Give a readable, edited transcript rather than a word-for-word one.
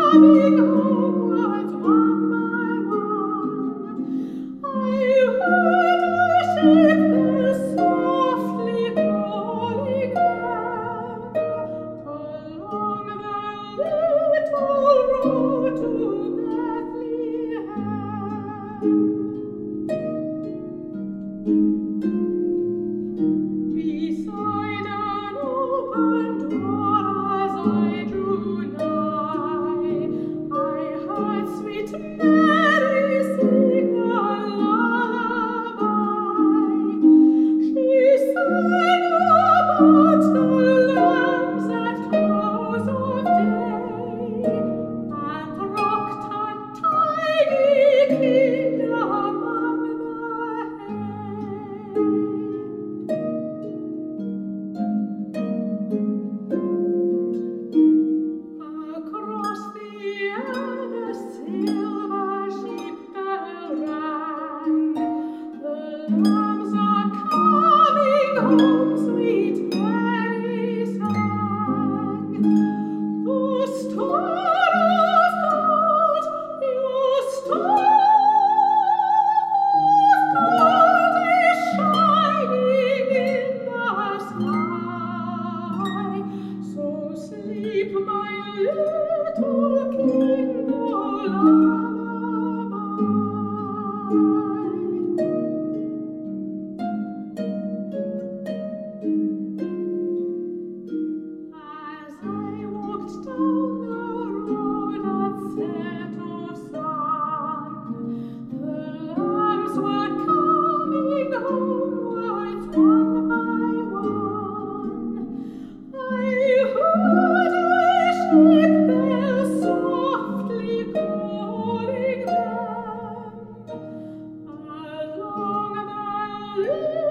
coming homewards one by one. I heard a sheep bell softly calling them along the little road to Bethlehem. Beside an open door as I drew nigh, I heard sweet Mary sing a lullaby. She sang about the lambs at close of day, and rocked a tiny kingdom among the hay. Across the air the silver sheep bell rang. The lambs are coming home, sweet Mary sang. Your star of gold, your star of gold is shining in the sky. So sleep, my little king, oh lullaby. As I walked down the road at set of sun, the lambs were coming homewards one by one. I heard a sheep bell softly calling them along the